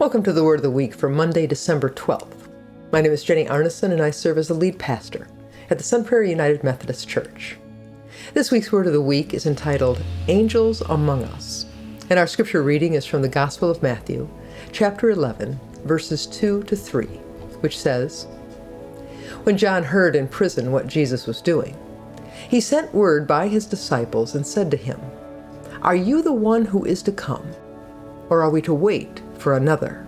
Welcome to the Word of the Week for Monday, December 12th. My name is Jenny Arneson, and I serve as the lead pastor at the Sun Prairie United Methodist Church. This week's Word of the Week is entitled Angels Among Us, and our scripture reading is from the Gospel of Matthew, chapter 11, verses 2 to 3, which says, When John heard in prison what Jesus was doing, he sent word by his disciples and said to him, Are you the one who is to come, or are we to wait for another?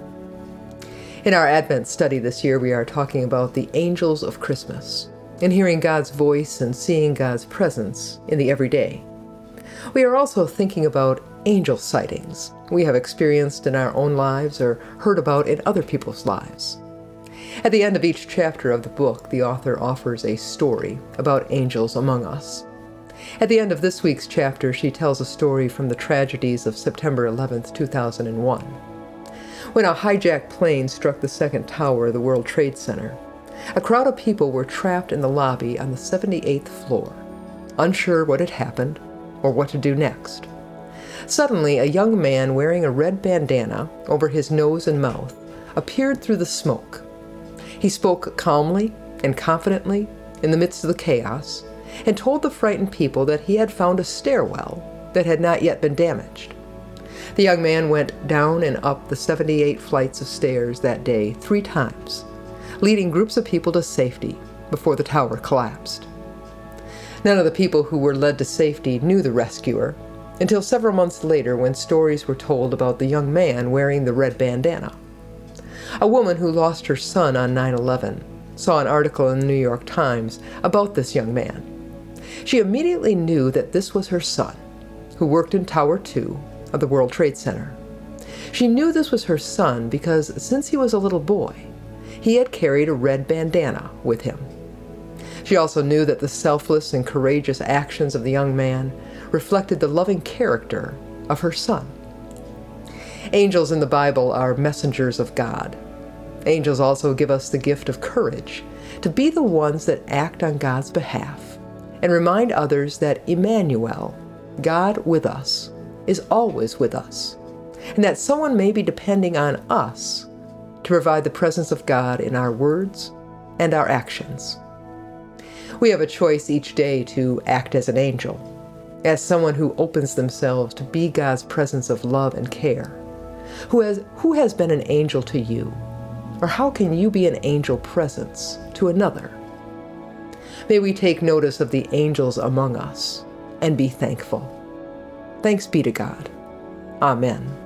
In our Advent study this year, we are talking about the angels of Christmas and hearing God's voice and seeing God's presence in the everyday. We are also thinking about angel sightings we have experienced in our own lives or heard about in other people's lives. At the end of each chapter of the book, the author offers a story about angels among us. At the end of this week's chapter, she tells a story from the tragedies of September 11th, 2001. When a hijacked plane struck the second tower of the World Trade Center, a crowd of people were trapped in the lobby on the 78th floor, unsure what had happened or what to do next. Suddenly, a young man wearing a red bandana over his nose and mouth appeared through the smoke. He spoke calmly and confidently in the midst of the chaos and told the frightened people that he had found a stairwell that had not yet been damaged. The young man went down and up the 78 flights of stairs that day 3 times, leading groups of people to safety before the tower collapsed. None of the people who were led to safety knew the rescuer until several months later when stories were told about the young man wearing the red bandana. A woman who lost her son on 9/11 saw an article in the New York Times about this young man. She immediately knew that this was her son, who worked in Tower 2 of the World Trade Center. She knew this was her son because since he was a little boy, he had carried a red bandana with him. She also knew that the selfless and courageous actions of the young man reflected the loving character of her son. Angels in the Bible are messengers of God. Angels also give us the gift of courage to be the ones that act on God's behalf and remind others that Emmanuel, God with us, is always with us, and that someone may be depending on us to provide the presence of God in our words and our actions. We have a choice each day to act as an angel, as someone who opens themselves to be God's presence of love and care. Who has been an angel to you? Or how can you be an angel presence to another? May we take notice of the angels among us and be thankful. Thanks be to God. Amen.